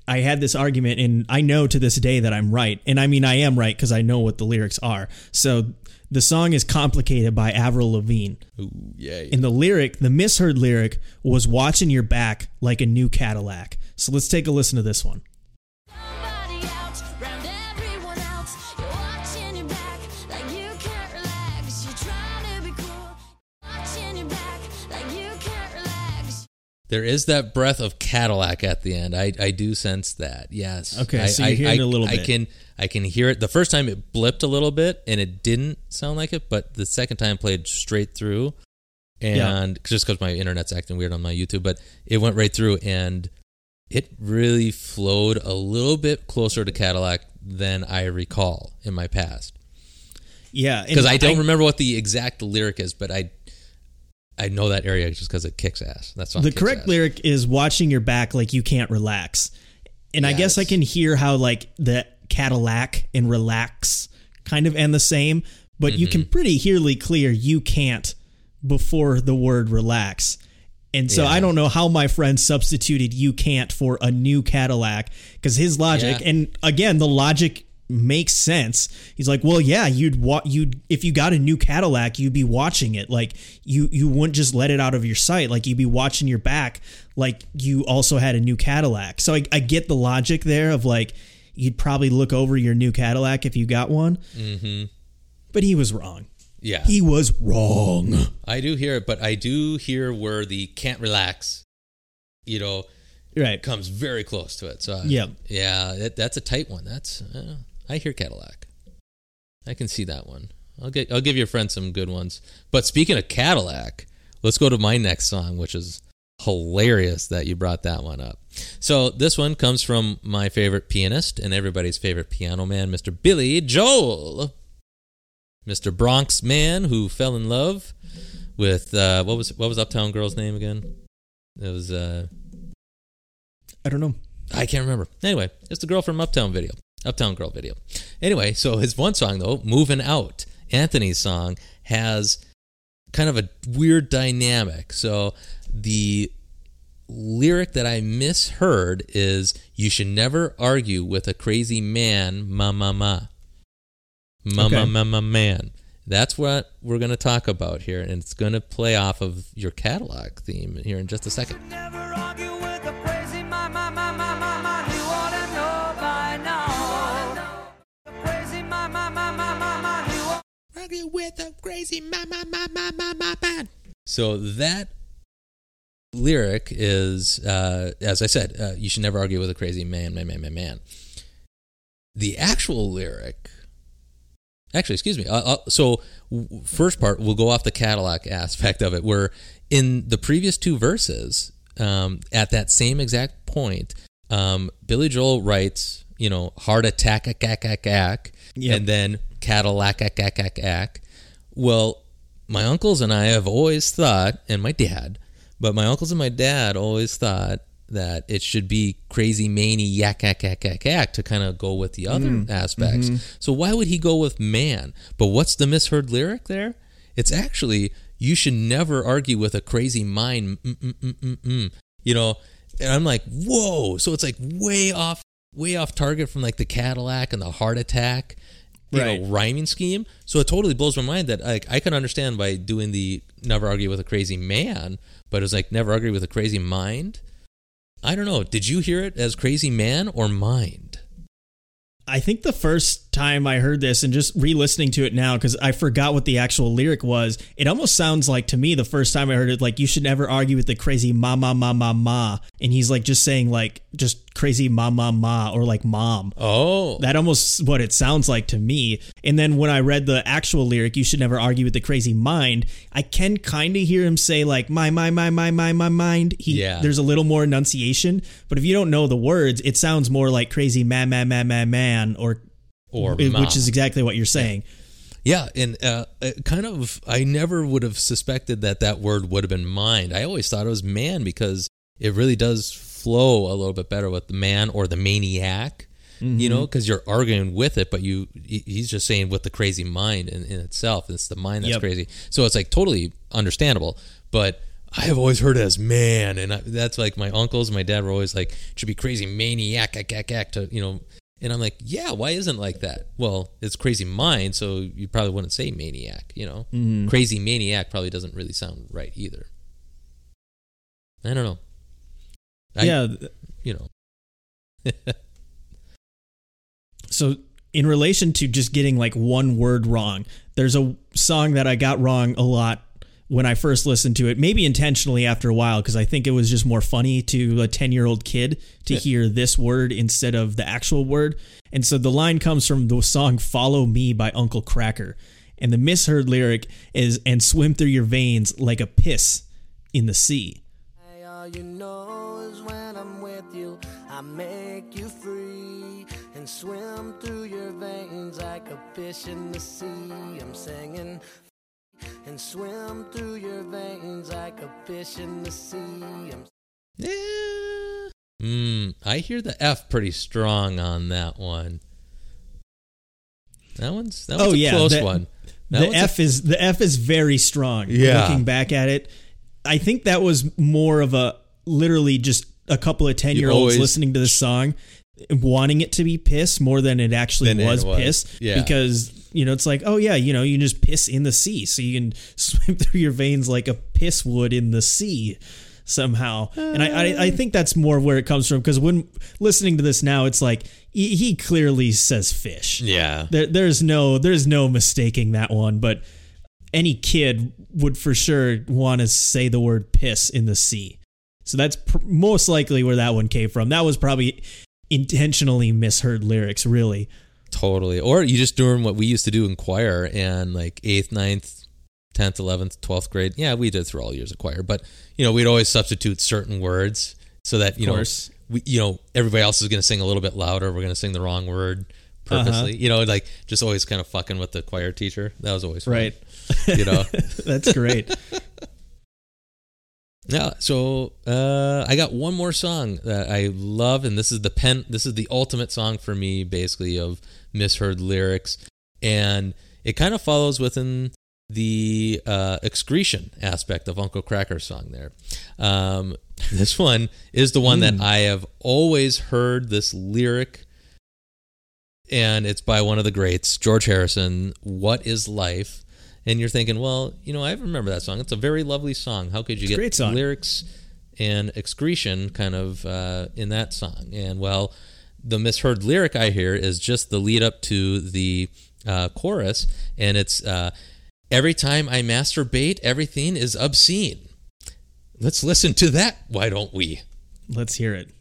I had this argument, and I know to this day that I'm right. And I mean, I am right because I know what the lyrics are. So the song is Complicated by Avril Lavigne. Ooh, yeah. In the lyric, the misheard lyric was watching your back like a new Cadillac. So let's take a listen to this one. Somebody else, round everyone else. You're watching your back like you can't relax. You're trying to be cool. Watching your back like you can't relax. There is that breath of Cadillac at the end. I do sense that. Yes. Okay, so you're hearing it a little bit. I can hear it. The first time it blipped a little bit and it didn't sound like it, but the second time played straight through. And just because my internet's acting weird on my YouTube, but it went right through and it really flowed a little bit closer to Cadillac than I recall in my past. Yeah. Because I don't remember what the exact lyric is, but I know that area just because it kicks ass. That's the correct lyric is watching your back like you can't relax. And I guess I can hear how like the Cadillac and relax kind of end the same, but you can pretty clear you can't before the word relax. And so I don't know how my friend substituted you can't for a new Cadillac because his logic, and again, the logic makes sense. He's like, well, yeah, you'd if you got a new Cadillac, you'd be watching it. Like you wouldn't just let it out of your sight. Like you'd be watching your back like you also had a new Cadillac. So I get the logic there of like, you'd probably look over your new Cadillac if you got one. Mm-hmm. But he was wrong. Yeah. He was wrong. I do hear it, but I do hear where the can't relax, right, comes very close to it. So that's a tight one. That's I hear Cadillac. I can see that one. I'll give your friend some good ones. But speaking of Cadillac, let's go to my next song, which is hilarious that you brought that one up. So this one comes from my favorite pianist and everybody's favorite piano man, Mr. Billy Joel. Mr. Bronx man who fell in love with what was Uptown Girl's name again? It was I don't know. I can't remember. Anyway, it's the girl from Uptown Girl video. Anyway, so his one song though, Moving Out, Anthony's song, has kind of a weird dynamic. So the lyric that I misheard is you should never argue with a crazy man, ma ma ma. Man. That's what we're going to talk about here, and it's going to play off of your Cadillac theme here in just a second. Never argue with a crazy you ought to know by now. Crazy you Argue with a crazy man. So that lyric is, as I said, you should never argue with a crazy man. The actual lyric... Actually, excuse me. So first part, we'll go off the Cadillac aspect of it, where in the previous two verses, at that same exact point, Billy Joel writes, heart attack, and then Cadillac, Well, my uncles and I have always thought, and my dad, but my uncles and my dad always thought that it should be crazy maniac to kind of go with the other aspects. So why would he go with man? But what's the misheard lyric there? It's actually, you should never argue with a crazy mind. And I'm like, whoa. So it's like way off target from like the Cadillac and the heart attack, rhyming scheme. So it totally blows my mind that I can understand by doing the never argue with a crazy man, but it's like never argue with a crazy mind. I don't know. Did you hear it as crazy man or mind? I think the first time I heard this and just re-listening to it now, because I forgot what the actual lyric was, it almost sounds like to me the first time I heard it, like you should never argue with the crazy ma. And he's like just saying like just crazy ma or like mom. Oh. That almost what it sounds like to me. And then when I read the actual lyric, you should never argue with the crazy mind, I can kind of hear him say like my mind. There's a little more enunciation, but if you don't know the words, it sounds more like crazy man or which is exactly what you're saying. Yeah, and kind of, I never would have suspected that word would have been mind. I always thought it was man because it really does flow a little bit better with the man or the maniac, because you're arguing with it, but he's just saying with the crazy mind in itself. It's the mind that's crazy. So it's like totally understandable, but I have always heard it as man, and that's like my uncles, my dad were always like, it should be crazy maniac, to, you know, and I'm like, yeah, why isn't it like that? Well, it's crazy mind, so you probably wouldn't say maniac, you know. Crazy maniac probably doesn't really sound right either. I don't know. You know. So in relation to just getting like one word wrong, there's a song that I got wrong a lot when I first listened to it, maybe intentionally after a while, because I think it was just more funny to a 10-year-old kid to hear this word instead of the actual word. And so the line comes from the song Follow Me by Uncle Kracker. And the misheard lyric is, and swim through your veins like a piss in the sea. All you know is when I'm with you, I make you free and swim through your veins like a fish in the sea. I'm singing and swim through your veins like a fish in the sea. I hear the F pretty strong on that one. That one's a close one. The F is very strong. Yeah. Looking back at it, I think that was more of a literally just a couple of 10-year-olds listening to the song, wanting it to be piss more than it actually was piss. Yeah. Because, you know, it's like, oh yeah, you know, you just piss in the sea, so you can swim through your veins like a piss would in the sea somehow. And I think that's more where it comes from, because when listening to this now, it's like he clearly says fish. Yeah. There's no mistaking that one, but any kid would for sure want to say the word piss in the sea. So that's most likely where that one came from. That was probably intentionally misheard lyrics, really. Totally. Or you just doing what we used to do in choir, and like 8th, 9th, 10th, 11th, 12th grade. Yeah, we did through all years of choir, but you know, we'd always substitute certain words so that, you know, everybody else is going to sing a little bit louder. We're going to sing the wrong word purposely, you know, like just always kind of fucking with the choir teacher. That was always fun. Right. You know, that's great. Yeah, so I got one more song that I love, and this is the ultimate song for me, basically, of misheard lyrics, and it kind of follows within the excretion aspect of Uncle Kracker's song there. This one is the one that I have always heard this lyric, and it's by one of the greats, George Harrison, What is Life? And you're thinking, well, you know, I remember that song. It's a very lovely song. How could you get lyrics and excretion kind of in that song? And, well, the misheard lyric I hear is just the lead up to the chorus, and it's every time I masturbate, everything is obscene. Let's listen to that, why don't we? Let's hear it.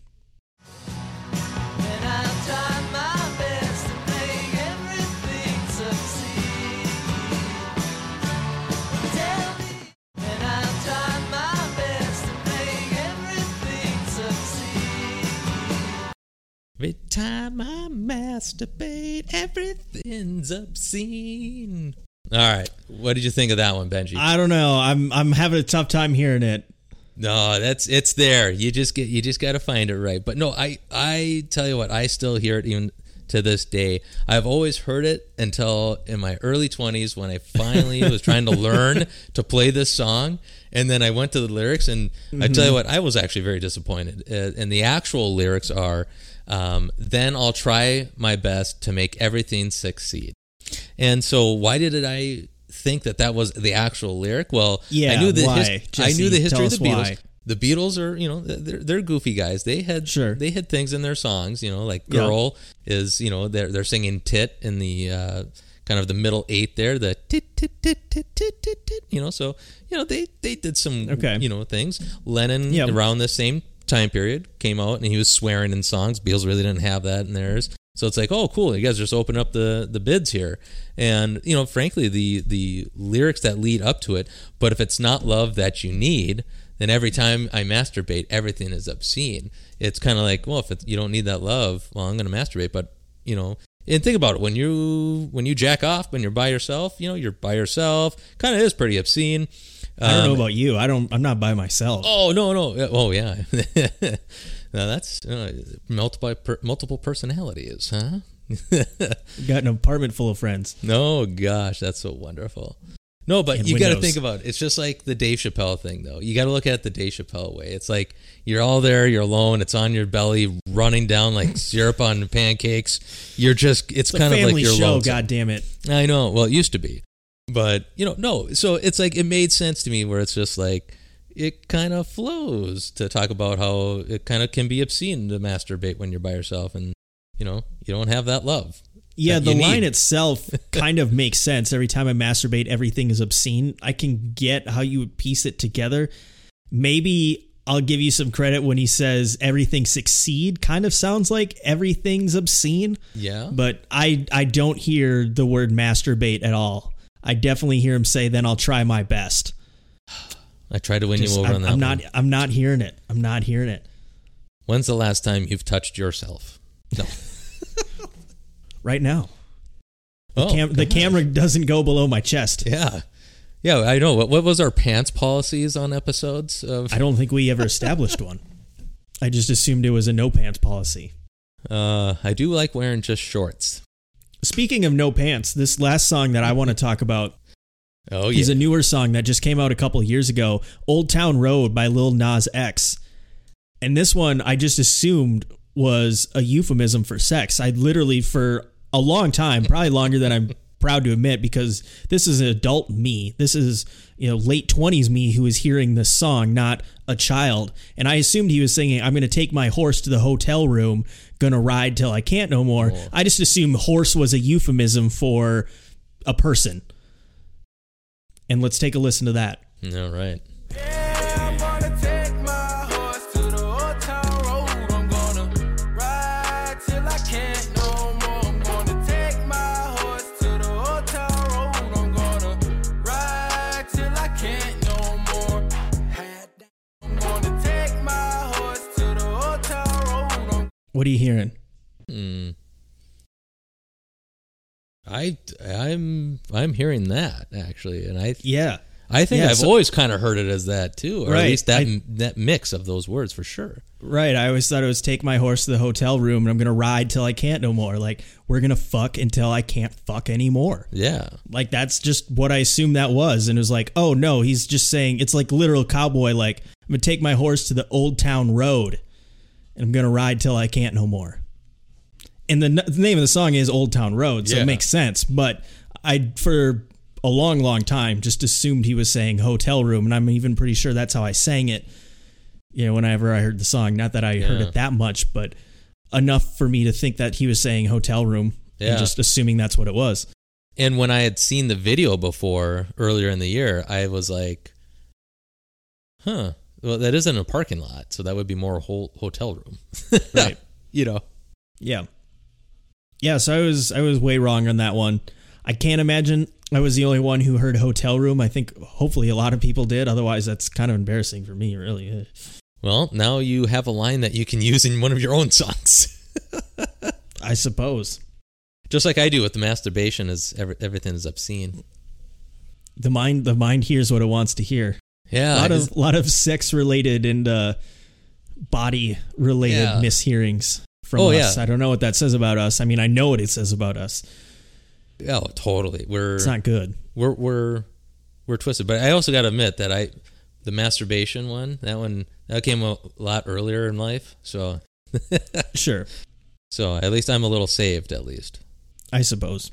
Every time I masturbate, everything's obscene. All right, what did you think of that one, Benji? I don't know. I'm having a tough time hearing it. No, it's there. You just got to find it right. But no, I tell you what, I still hear it even to this day. I've always heard it until in my early 20s when I finally was trying to learn to play this song. And then I went to the lyrics, and I tell you what, I was actually very disappointed. And the actual lyrics are, then I'll try my best to make everything succeed. And so why did I think that was the actual lyric? Well, yeah, I knew the Jesse, I knew the history of the Beatles. Why. The Beatles are, you know, they're goofy guys. They had things in their songs, you know, like "Girl" is, you know, they're singing "tit" in the kind of the middle eight there, the tit tit tit tit tit tit tit, you know. So, you know, they did some you know, things. Lennon around the same time period came out, and he was swearing in songs. Beatles really didn't have that in theirs. So it's like, oh, cool, you guys just open up the bids here. And, you know, frankly, the lyrics that lead up to it, but if it's not love that you need, then every time I masturbate, everything is obscene. It's kind of like, well, if you don't need that love, well, I'm going to masturbate. But, you know, and think about it. When you jack off, when you're by yourself, you know, you're by yourself. Kind of is pretty obscene. I don't know about you. I'm not by myself. Oh, no. Oh, yeah. Now that's multiple personalities, huh? Got an apartment full of friends. Oh gosh, that's so wonderful. No, but and you got to windows. think about it. It's just like the Dave Chappelle thing, though. You got to look at it the Dave Chappelle way. It's like you're all there, you're alone, it's on your belly, running down like syrup on pancakes. You're just, it's It's kind a of like family you're show, lonesome. God damn it. I know. Well, it used to be. But, no. So it's like it made sense to me where it's just like it kind of flows to talk about how it kind of can be obscene to masturbate when you're by yourself and, you don't have that love. Yeah, that the you line need. itself kind of makes sense. Every time I masturbate, everything is obscene. I can get how you would piece it together. Maybe I'll give you some credit when he says everything succeed. Kind of sounds like everything's obscene. Yeah. But I don't hear the word masturbate at all. I definitely hear him say, then I'll try my best. I tried to win Just- you over on that I'm one. not hearing it. I'm not hearing it. When's the last time you've touched yourself? No. Right now. Oh, The camera doesn't go below my chest. yeah. Yeah, I know. What was our pants policies on episodes of? I don't think we ever established one. I just assumed it was a no pants policy. I do like wearing just shorts. Speaking of no pants, this last song that I want to talk about Oh is yeah. a newer song that just came out a couple years ago, Old Town Road by Lil Nas X. And this one I just assumed was a euphemism for sex. I literally, for a long time, probably longer than I'm proud to admit, because this is an adult me. This is, late 20s me who is hearing this song, not a child. And I assumed he was singing, I'm going to take my horse to the hotel room, gonna ride till I can't no more. Oh. I just assumed horse was a euphemism for a person. And let's take a listen to that. All right. Yeah, I'm gonna take my horse to the old town road. I'm gonna ride till I can't no more. I'm gonna take my horse to the old town road. I'm gonna ride till I can't no more. I'm gonna take my horse to the old town road. What are you hearing? I'm hearing that actually, and I think Yeah. I've so- always kind of heard it as that too, or Right, at least that mix of those words for sure. Right. I always thought it was take my horse to the hotel room and I'm going to ride till I can't no more. Like, we're going to fuck until I can't fuck anymore. Yeah, Like, that's just what I assumed that was. And it was like, oh no, he's just saying, it's like literal cowboy, like, I'm going to take my horse to the Old Town Road and I'm going to ride till I can't no more. And the name of the song is Old Town Road, so Yeah. it makes sense. But I, for a long, long time, just assumed he was saying hotel room. And I'm even pretty sure that's how I sang it, whenever I heard the song. Not that I heard Yeah. it that much, but enough for me to think that he was saying hotel room Yeah. and just assuming that's what it was. and when I had seen the video before earlier in the year, I was like, "Huh, well, that isn't a parking lot, so that would be more hotel room." Right. Yeah. Yeah, so I was way wrong on that one. I can't imagine I was the only one who heard hotel room. I think hopefully a lot of people did. Otherwise, that's kind of embarrassing for me, really. Well, now you have a line that you can use in one of your own songs. I suppose. Just like I do with the masturbation, is everything is obscene. The mind hears what it wants to hear. Yeah, A lot of sex related and body related Yeah. mishearings from Oh, us. yeah. I don't know what that says about us. I mean, I know what it says about us. oh, totally. It's not good. We're twisted, but I also got to admit that the masturbation one that came a lot earlier in life. So Sure. at least I'm a little saved. At least. I suppose.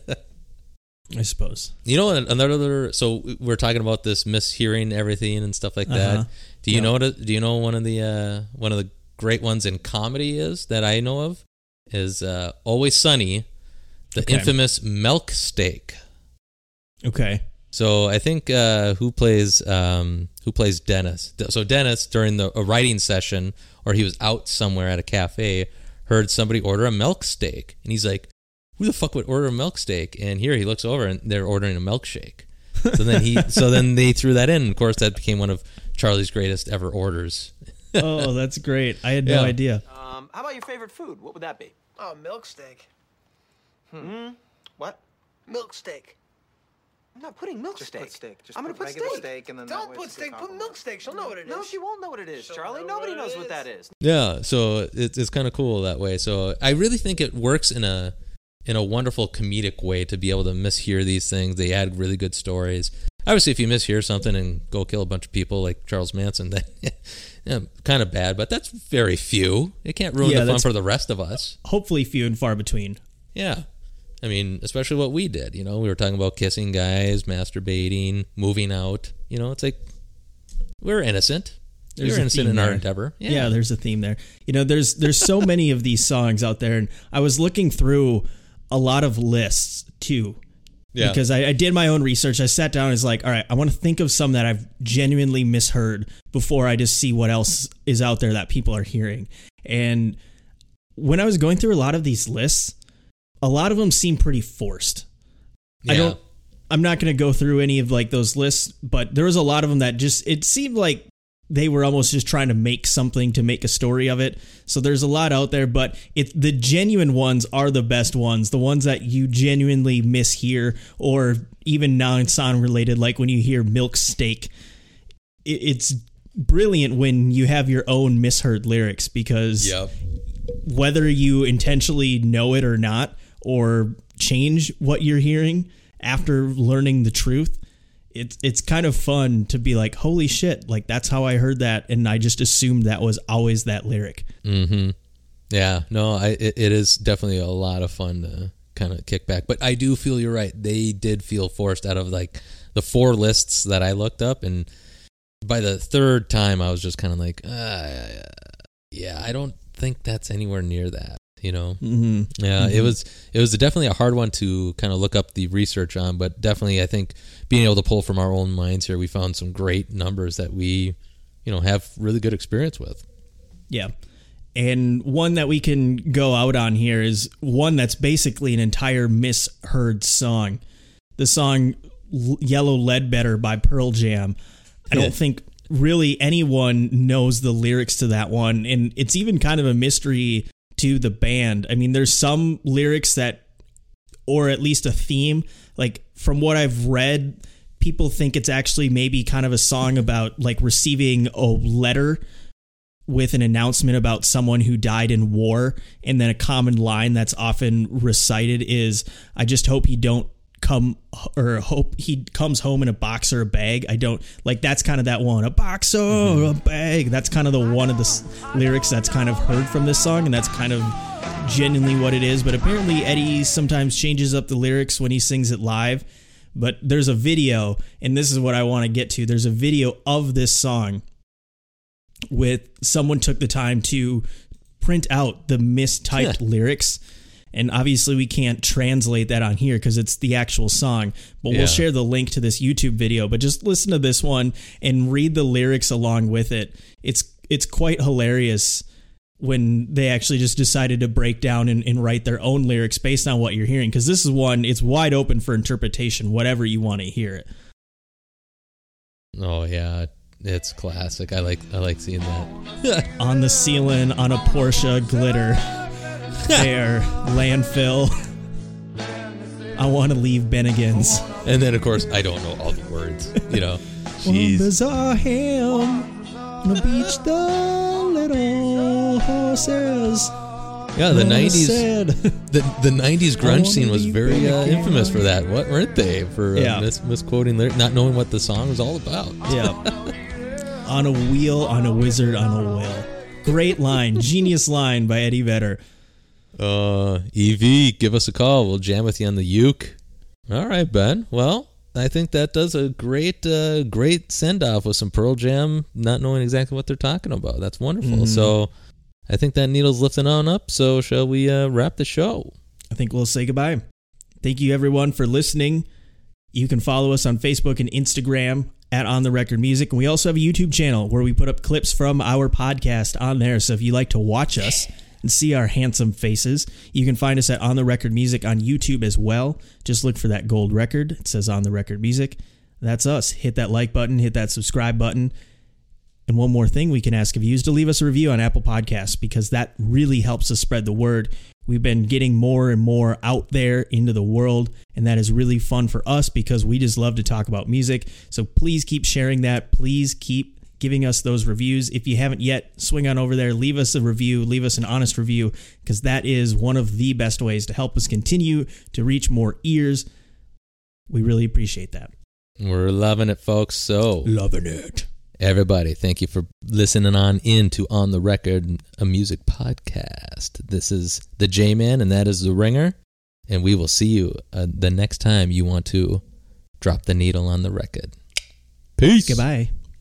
You know, another. So we're talking about this mishearing everything and stuff like that. Uh-huh. Do you know one of the great ones in comedy is that I know of is Always Sunny, the Okay. infamous milk steak. Okay. So I think who plays Dennis? So Dennis during a writing session, or he was out somewhere at a cafe, heard somebody order a milk steak, and he's like, "Who the fuck would order a milk steak?" And here he looks over, and they're ordering a milkshake. So then they threw that in. Of course, that became one of Charlie's greatest ever orders. Oh, that's great. I had no Yeah. idea. How about your favorite food? What would that be? Oh, milk steak. What? Milk steak. I'm not putting milk Just steak. put steak. Just I'm gonna put regular steak. steak and then that Don't way put it's a steak. Put compromise. milk steak. She'll know what it is. No, she won't know what it is, She'll Charlie. know Nobody what knows it what that is. is. Yeah, so it's kind of cool that way. So I really think it works in a in a wonderful comedic way to be able to mishear these things. They add really good stories. Obviously, if you mishear something and go kill a bunch of people like Charles Manson, then kind of bad, but that's very few. It can't ruin the fun that's for the rest of us. hopefully few and far between. Yeah. I mean, especially what we did. You know, we were talking about kissing guys, masturbating, moving out. You know, it's like we're innocent. There's We're a innocent theme in our there. endeavor. Yeah, there's a theme there. You know, there's so many of these songs out there, and I was looking through a lot of lists too. Yeah. Because I did my own research. I sat down and was like, all right, I want to think of some that I've genuinely misheard before I just see what else is out there that people are hearing. And when I was going through a lot of these lists, a lot of them seem pretty forced. Yeah. I'm not going to go through any of like those lists, but there was a lot of them that just, it seemed like they were almost just trying to make something to make a story of it. So there's a lot out there, but the genuine ones are the best ones. The ones that you genuinely mishear, or even non-song related, like when you hear Milk Steak. It's brilliant when you have your own misheard lyrics, because whether you intentionally know it or not, or change what you're hearing after learning the truth, it's kind of fun to be like, holy shit, like that's how I heard that, and I just assumed that was always that lyric. Mm-hmm. Yeah, no, it is definitely a lot of fun to kind of kick back. But I do feel you're right. They did feel forced out of like the 4 lists that I looked up, and by the 3rd time I was just kind of like, yeah, I don't think that's anywhere near that. You know, yeah, it was definitely a hard one to kind of look up the research on, but definitely I think being able to pull from our own minds here, we found some great numbers that we, you know, have really good experience with. Yeah. And one that we can go out on here is one that's basically an entire misheard song. The song Yellow Ledbetter by Pearl Jam. I don't think really anyone knows the lyrics to that one, and it's even kind of a mystery to the band. I mean, there's some lyrics that, or at least a theme, like from what I've read, people think it's actually maybe kind of a song about like receiving a letter with an announcement about someone who died in war. And then a common line that's often recited is, I just hope he don't come, or hope he comes home in a box or a bag. I don't like, that's kind of that one, a box or a bag. That's kind of the one of the lyrics that's kind of heard from this song, and that's kind of genuinely what it is. But apparently Eddie sometimes changes up the lyrics when he sings it live. But there's a video, and this is what I want to get to. There's a video of this song with someone took the time to print out the mistyped lyrics. And obviously we can't translate that on here because it's the actual song, but we'll share the link to this YouTube video. But just listen to this one and read the lyrics along with it. It's quite hilarious when they actually just decided to break down and write their own lyrics based on what you're hearing. Because this is one, it's wide open for interpretation, whatever you want to hear it. Oh yeah, it's classic. I like seeing that. On the ceiling, on a Porsche, glitter. There, landfill. I want to leave Bennigan's. And then, of course, I don't know all the words. You know, Jeez. One ham on the beach, the little horses. Yeah, the 90s. The 90s grunge scene was very infamous for that. What weren't they for misquoting lyrics, not knowing what the song was all about? Yeah. On a wheel, on a wizard, on a whale. Great line, genius line by Eddie Vedder. EV, give us a call. We'll jam with you on the uke. All right, Ben. Well, I think that does a great send-off with some Pearl Jam, not knowing exactly what they're talking about. That's wonderful. So I think that needle's lifting on up. So shall we wrap the show? I think we'll say goodbye. Thank you, everyone, for listening. You can follow us on Facebook and Instagram at On The Record Music. And we also have a YouTube channel where we put up clips from our podcast on there. So if you like to watch us and see our handsome faces, you can find us at On The Record Music on YouTube as well. Just look for that gold record. It says On The Record Music. That's us. Hit that like button, hit that subscribe button. And one more thing we can ask of you is to leave us a review on Apple Podcasts, because that really helps us spread the word. We've been getting more and more out there into the world, and that is really fun for us because we just love to talk about music. So please keep sharing that. Please keep giving us those reviews. If you haven't yet, swing on over there, leave us a review, leave us an honest review, because that is one of the best ways to help us continue to reach more ears. We really appreciate that. We're loving it, folks. So, Loving it. everybody, thank you for listening on into On the Record, a music podcast. This is the J-Man, and that is the Ringer. And we will see you the next time you want to drop the needle on the record. Peace. Goodbye.